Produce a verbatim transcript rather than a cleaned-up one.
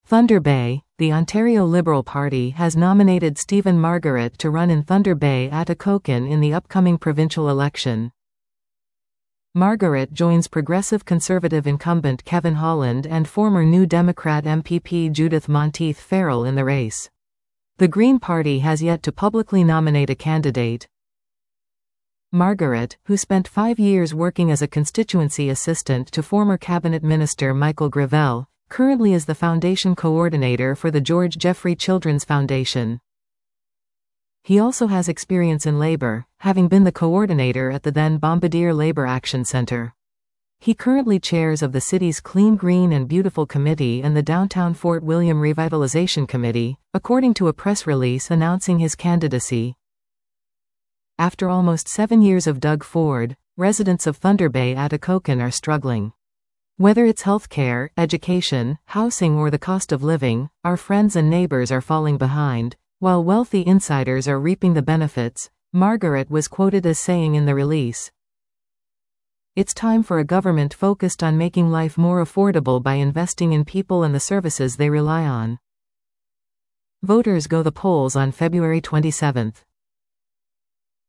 Thunder Bay, the Ontario Liberal Party has nominated Stephen Margaret to run in Thunder Bay Atikokan in the upcoming provincial election. Margaret joins Progressive Conservative incumbent Kevin Holland and former New Democrat M P P Judith Monteith Farrell in the race. The Green Party has yet to publicly nominate a candidate. Margaret, who spent five years working as a constituency assistant to former cabinet minister Michael Gravel, currently is the foundation coordinator for the George Jeffrey Children's Foundation. He also has experience in labor, having been the coordinator at the then Bombardier Labor Action Center. He currently chairs of the city's Clean Green and Beautiful Committee and the Downtown Fort William Revitalization Committee, according to a press release announcing his candidacy. After almost seven years of Doug Ford, residents of Thunder Bay Atikokan are struggling. Whether it's healthcare, education, housing or the cost of living, our friends and neighbors are falling behind, while wealthy insiders are reaping the benefits, Margaret was quoted as saying in the release. It's time for a government focused on making life more affordable by investing in people and the services they rely on. Voters go the polls on February twenty-seventh.